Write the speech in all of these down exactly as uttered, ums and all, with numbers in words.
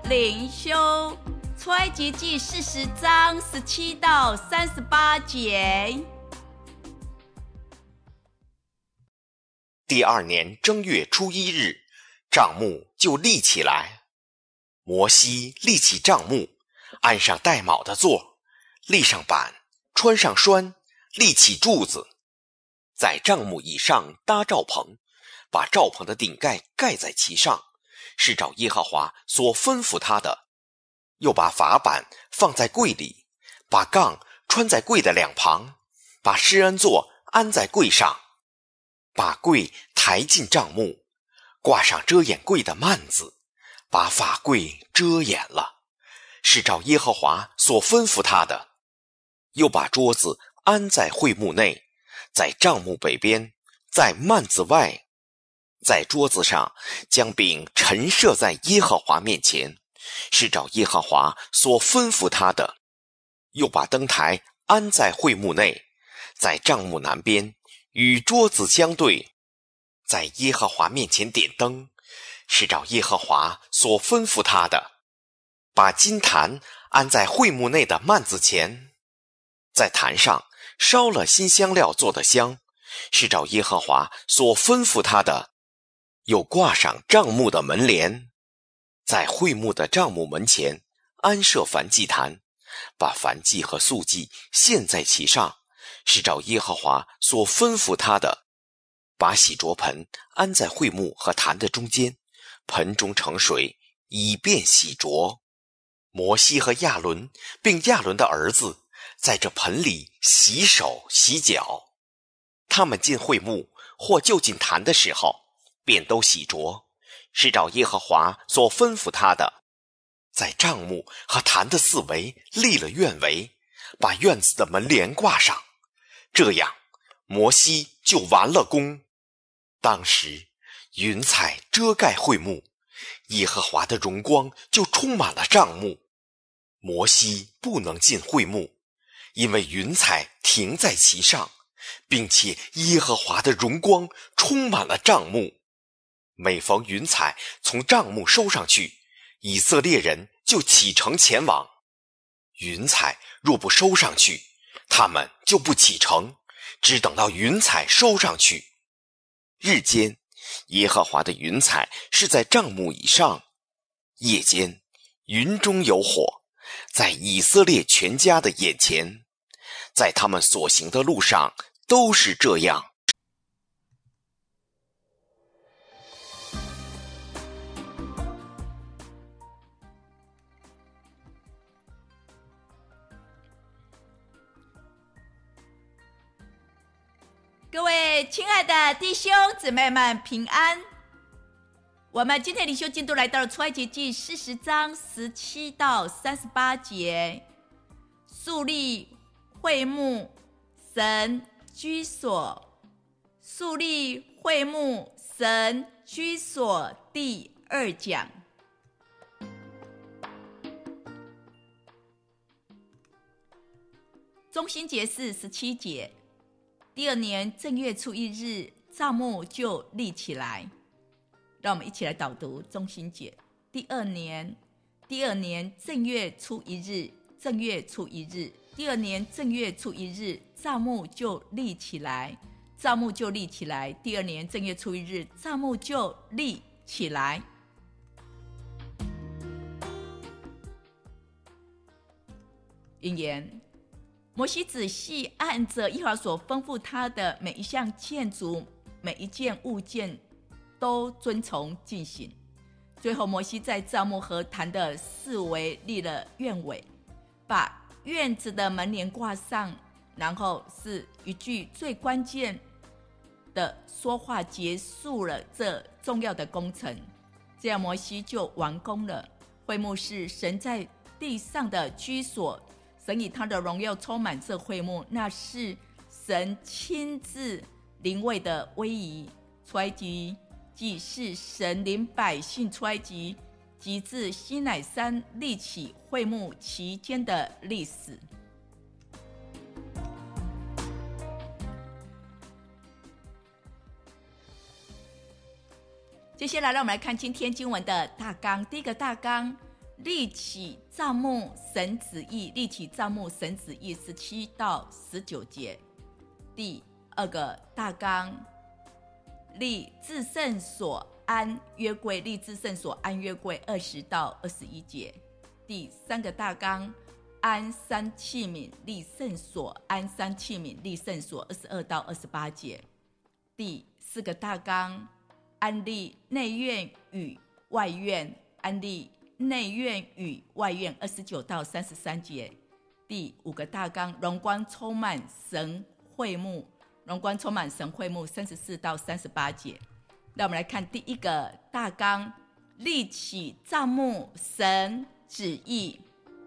灵修出埃及记四十章十七到三十八节。 第二年正月初一日，帐幕就立起来。摩西立起帐幕，安上带卯的座，立上板，穿上栓，立起柱子，在帐幕以上搭罩棚，把罩棚的顶盖盖在其上，是照耶和华所吩咐他的。又把法板放在柜里，把杠穿在柜的两旁，把施恩座安在柜上，把柜抬进帐幕，挂上遮掩柜的幔子，把法柜遮掩了，是照耶和华所吩咐他的。又把桌子安在会幕内，在帐幕北边，在幔子外，在桌子上将饼陈设在耶和华面前，是照耶和华所吩咐他的。又把灯台安在会幕内，在帐幕南边，与桌子相对，在耶和华面前点灯，是照耶和华所吩咐他的。把金坛安在会幕内的幔子前，在坛上烧了新香料做的香，是照耶和华所吩咐他的。又挂上帐幕的门帘，在会幕的帐幕门前安设燔祭坛，把燔祭和素祭献在其上，是照耶和华所吩咐他的。把洗濯盆安在会幕和坛的中间，盆中盛水，以便洗濯。摩西和亚伦并亚伦的儿子在这盆里洗手洗脚。他们进会幕或就近坛的时候，便都洗濯，是照耶和华所吩咐他的。在帐幕和坛的四围立了院围，把院子的门帘挂上，这样摩西就完了工。当时云彩遮盖会幕，耶和华的荣光就充满了帐幕。摩西不能进会幕，因为云彩停在其上，并且耶和华的荣光充满了帐幕。每逢云彩从帐幕收上去，以色列人就启程前往。云彩若不收上去，他们就不启程，只等到云彩收上去。日间，耶和华的云彩是在帐幕以上；夜间，云中有火，在以色列全家的眼前，在他们所行的路上都是这样。 各位亲爱的弟兄姊妹们平安。我们今天灵修进度来到了出埃及记四十章十七到三十八节，树立会幕神居所，树立会幕神居所第二讲。中心节是十七节。第二年正月初一日，帐幕就立起来。让我们一起来导读中心节。第二年，第二年正月初一日，正月初一日，第二年正月初一日，帐幕就立起来，帐幕就立起来。第二年正月初一日，帐幕就立起来。引言。摩西仔细按着耶和华所吩咐他的每一项建筑，每一件物件都遵从进行。最后，摩西在帐幕和坛的四围立了院围，把院子的门帘挂上，然后是一句最关键的说话结束了这重要的工程。这样，摩西就完工了。会幕是神在地上的居所。神以他的荣耀充满这会幕，那是神亲自临位的威仪。出埃及记是神领百姓出埃及，及至西乃山立起会幕期间的历史。接下来让我们来看今天经文的大纲。第一个大纲， 立起帐幕神旨意，立起帐幕神旨意十七到十九节。第二个大纲，立至圣所安约柜，立至圣所安约柜二十到二十一节。第三个大纲，安三器皿，立圣所安三器皿，立圣所二十二到二十八节。第四个大纲，安立内院与外院，安立内院与外院二十九到三十三节。第五个大纲，荣光充满神会幕，荣光充满神会幕三十四到三十八节。那我们来看第一个大纲，立起帐幕神旨意。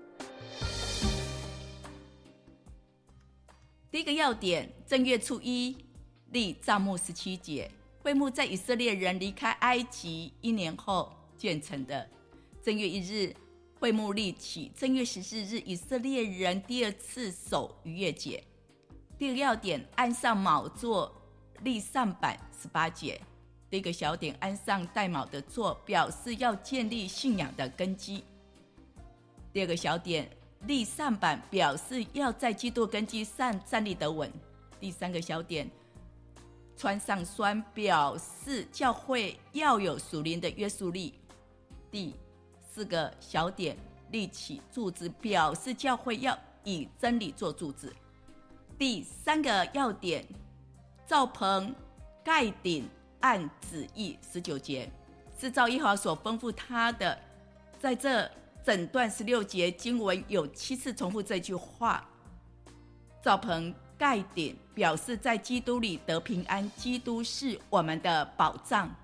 第一个要点，正月初一立帐幕十七节，会幕在以色列人离开埃及一年后建成的。正月一日，会幕立起。正月十四日，以色列人第二次守逾越节。第二个要点，安上卯座，立上板十八节。第一个小点，安上带卯的座，表示要建立信仰的根基。第二个小点，立上板，表示要在基督根基上站立得稳。第三个小点，穿上栓，表示教会要有属灵的约束力。第四个小点，立起柱子，表示教会要以真理做柱子。第三个要点，罩棚盖顶按旨意十九节，是照耶和华所吩咐他的。在这整段十六节经文有七次重复这句话。罩棚盖顶表示在基督里得平安，基督是我们的保障。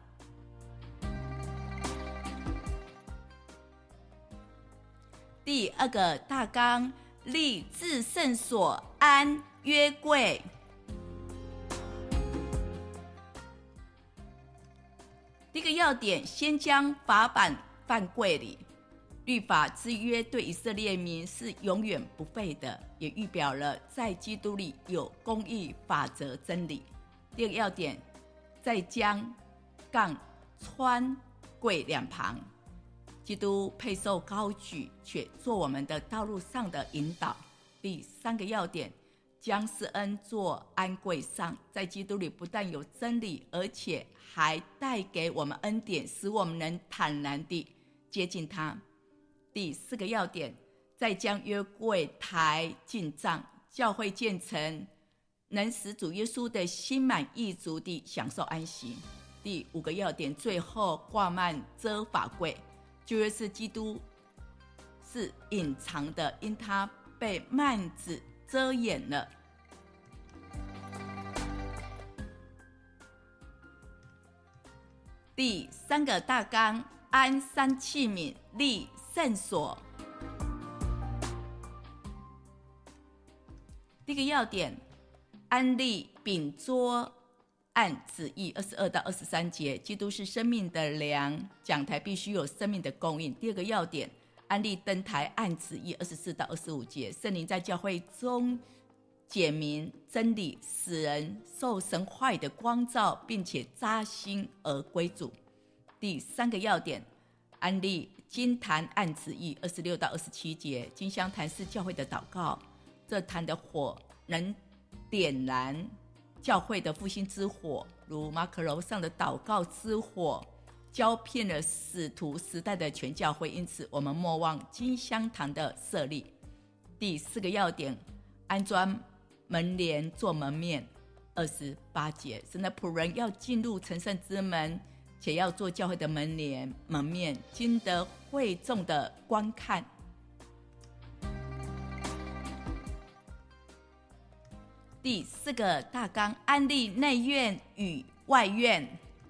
第二个大纲，立至圣所安约柜。第一个要点，先将法版放柜里。律法之约对以色列民是永远不废的，也预表了在基督里有公义、法则、真理。第二个要点，再将杠穿柜两旁，基督配受高举，却做我们的道路上的引导。第三个要点，将施恩做安柜上，在基督里不但有真理，而且还带给我们恩典，使我们能坦然地接近他。第四个要点，再将约柜抬进帐，教会建成，能使主耶稣的心满意足地享受安息。第五个要点，最后挂幔遮法柜，就是基督是隐藏的，因他被幔子遮掩了。第三个大纲，安三器皿，立圣所。第一个要点，安立饼桌按旨意二十二到二十三节，基督是生命的粮，讲台必须有生命的供应。第二个要点，安立灯台按旨意二十四到二十五节，圣灵在教会中解明真理，使人受神话语的光照，并且扎心而归主。第三个要点，安立金坛按旨意二十六到二十七节，金香坛是教会的祷告，这坛的火能点燃教会的复兴之火，如马可楼上的祷告之火浇遍了使徒时代的全教会，因此我们莫忘金香坛的设立。第四个要点，安装门帘做门面二十八节，神的仆人要进入成圣之门，且要做教会的门帘门面，经得会众的观看。第四个大纲，安立内院与外院。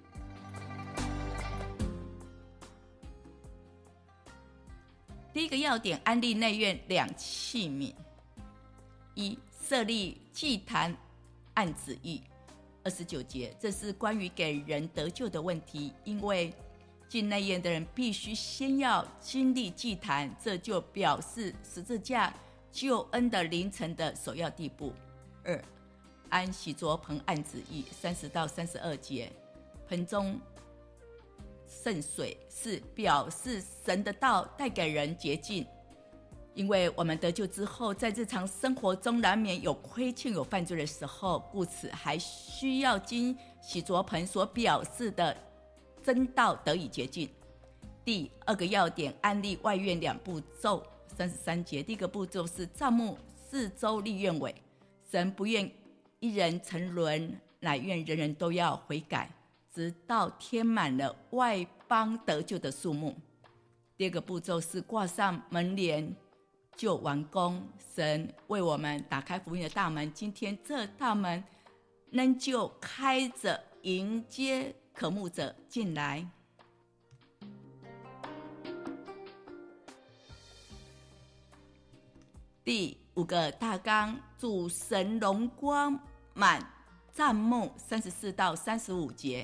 第一个要点，安立内院两器皿。一、设立祭坛按旨意二十九节，这是关于给人得救的问题，因为进内院的人必须先要经历祭坛，这就表示十字架救恩的凌晨的首要地步。二、安洗濯盆按旨意三十到三十二节，盆中圣水，是表示神的道带给人洁净。因为我们得救之后，在日常生活中难免有亏欠、有犯罪的时候，故此还需要经洗濯盆所表示的真道得以洁净。第二个要点，安立外院两步骤，三十三节。第一个步骤是帐幕四周立院尾，神不愿一人沉沦，乃愿人人都要悔改，直到填满了外邦得救的数目。第二个步骤是挂上门帘就完工，神为我们打开福音的大门，今天这大门仍旧开着，迎接渴慕者进来。第五个大纲，主神荣光满帐幕，三十四到三十五节。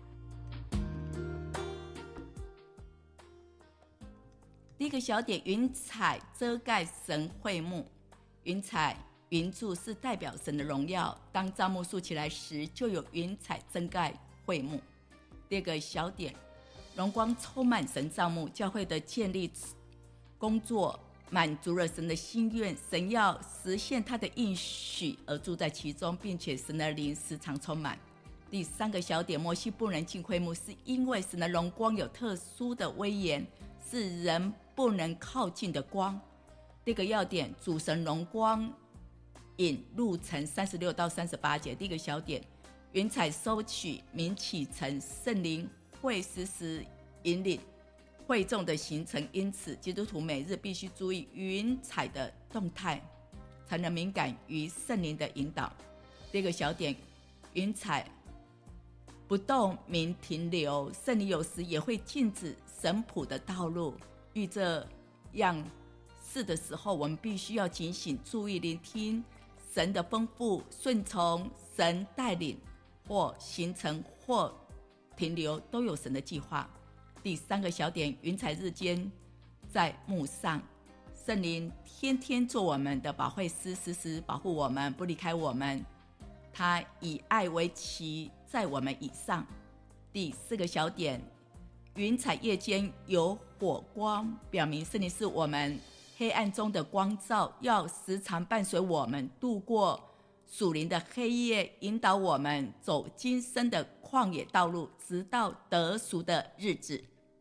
第一个小点，云彩遮盖神会幕。云彩云柱是代表神的荣耀，当帐幕竖起来时，就有云彩遮盖会幕。第二个小点，荣光充满神帐幕，教会的建立工作满足了神的心愿，神要实现他的应许而住在其中，并且神的灵时常充满。第三个小点，摩西不能进会幕，是因为神的荣光有特殊的威严，是人不能靠近的光。第二个要点，主神荣光引入城，三十六到三十八节。第一个小点，云彩收取，民启程，圣灵会时时引领会众的行程，因此基督徒每日必须注意云彩的动态，才能敏感于圣灵的引导。第二个小点，云彩不动民停留，圣灵有时也会禁止神仆的道路。遇这样事的时候，我们必须要警醒，注意聆听神的吩咐，顺从神带领，或行程或停留都有神的计划。第三个小点，云彩日间在幕上，圣灵天天做我们的保惠师，时时保护我们，不离开我们，他以爱为旗，在我们以上。第四个小点，云彩夜间有火光，表明圣灵是我们黑暗中的光照，要时常伴随我们度过属灵的黑夜，引导我们走今生的旷野道路，直到得赎的日子。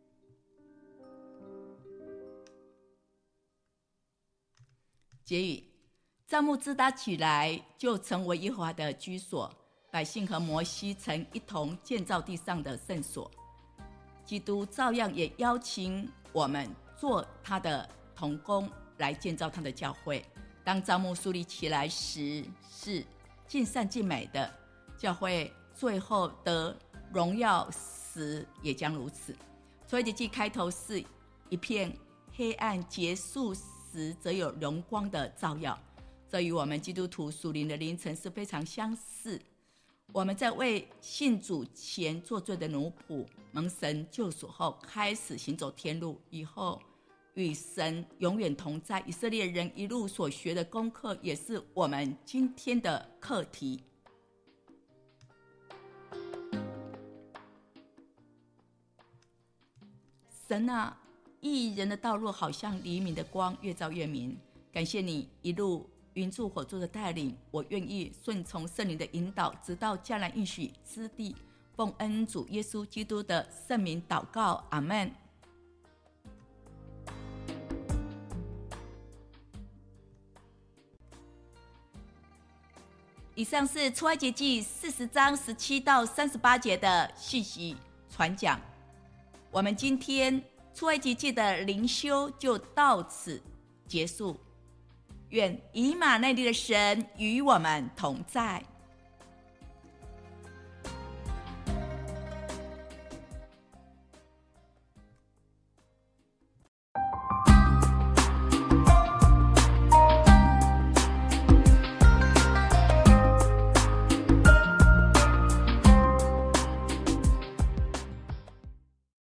结语，帐幕支搭起来，就成为耶和华的居所，百姓和摩西曾一同建造地上的圣所。基督照样也邀请我们做他的同工，来建造他的教会。当帐幕树立起来时，是尽善尽美的，教会最后得荣耀时也将如此。出埃及记开头是一片黑暗，结束时则有荣光的照耀，这与我们基督徒属灵的凌晨是非常相似。我们在为信主前做罪的奴仆，蒙神救赎后开始行走天路，以后与神永远同在。以色列人一路所学的功课，也是我们今天的课题。神啊，义人的道路好像黎明的光，越照越明。感谢你一路云柱火柱的带领，我愿意顺从圣灵的引导，直到迦南应许之地。奉恩主耶稣基督的圣名祷告，阿们。以上是出埃及记四十章十七到三十八节的信息传讲。我们今天出埃及记的灵修就到此结束。愿以马内利的神与我们同在。